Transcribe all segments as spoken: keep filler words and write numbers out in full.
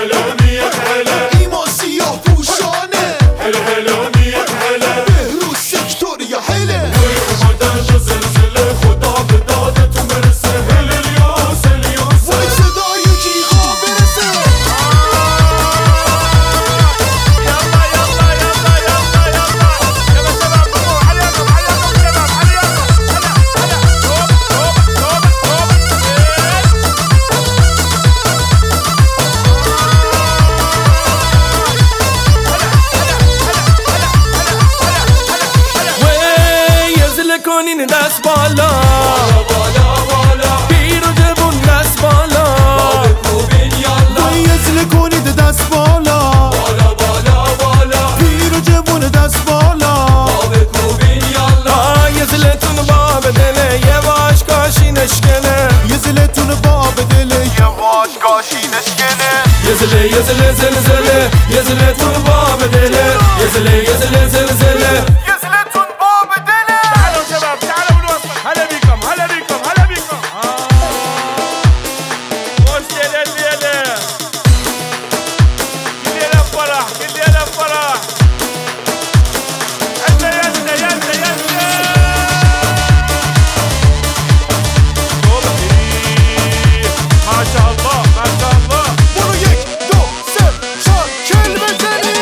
هلا مية هلا إيمان سیاه پوشانه هلا هلا مية هلا بهروز سکتور یا هله اومدن دو زلزله خدا به دادتون برسه هل الیاس الیاس وای صدای جیغا برسه يلا يلا يلا يلا يلا يلا شباب قوموا عليكم عليكم شباب عليكم هلا هلا توب توب توب کنین دست بالا بالا بالا پیر و جوون دست بالا بکوبین یالا وای ازله کنید دست بالا بالا بالا بالا پیر و جوون دست بالا بکوبین یالا یه زلتون باب دله یه واش کاشی نشکنه یه زلتون باب دله یه واش کاشی نشکنه یه زله یه زله زلزله یه زلتون باب دله یه زله یه زله زلزله یه زلتون باب دله تعالوا شباب تعالوا بالوسط هلا بيكم هلا بيكم هلا بيكم وش ليلة الليلة كل ليلة فرح كل ليلة فرح يلا يلا يلا يلا ما شاء الله ما شاء الله برو یک دو سه چهار کل بزنی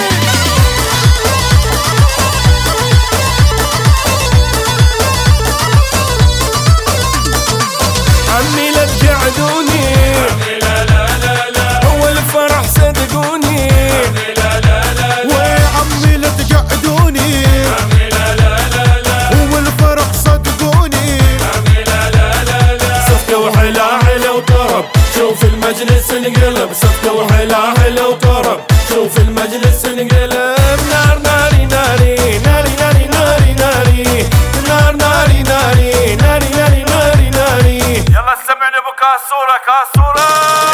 عمي لا تقعدوني لا لا لا لا هو الفرح صدقوني لا لا لا وي عمي لا تقعدوني لا لا لا لا هو الفرح صدقوني لا لا لا لا صفقة وحلا حلا وطرب شوف المجلس انقلب صفقة وحلا حلا وطرب شوف المجلس انقلب نار ناري ناري ناري ناري ناري ناري نار ناري ناري ناري ناري ناري ناري يلا سمعني ابو كاسوره كاسوره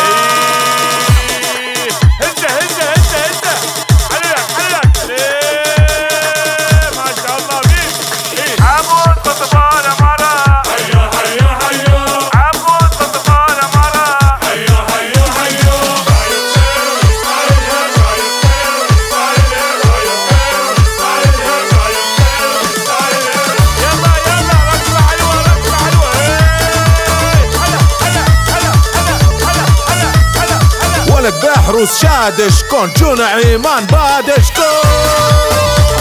هزه هزه هزه هزه عليك عليك ما شاء الله بيك عبود قطبانه مره حيو حيو حيو عبود قطبانه مره حيو حيو حيو يلا يلا ركبه حلوه ركبه حلوه هلا هلا هلا هلا هلا هلا هلا ولك بحروس شادش كون جون عيمان بادش كون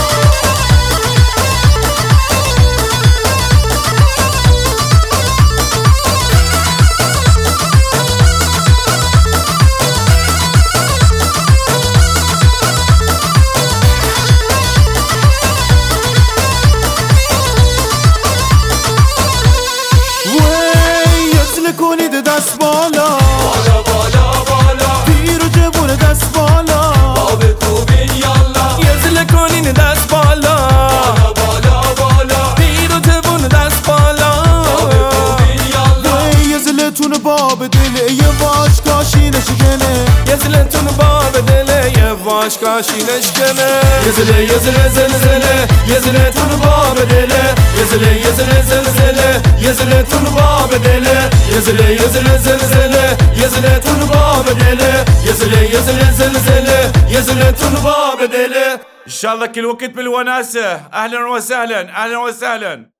وی یسلکونی دست بالا بالا بالا بالا پیر و جوون دست بالا بکوبین یالا يزل كونين داس بالا بالا بالا پیر و جوون دست بالا بکوبین یالا وی یزلتون باب دل یه واش کاشی نشکنه يزلتون باب دله یه واش کاشی نشکنه يزله يزله زلزله يزلتون باب دله يزله يزله زلزله يزلتون باب دله يزله يزله زلزله يزلتون باب دله يزله يزله زلزله يزلتون باب دله ان شاء الله كل وقت بالوناسه اهلا وسهلا اهلا وسهلا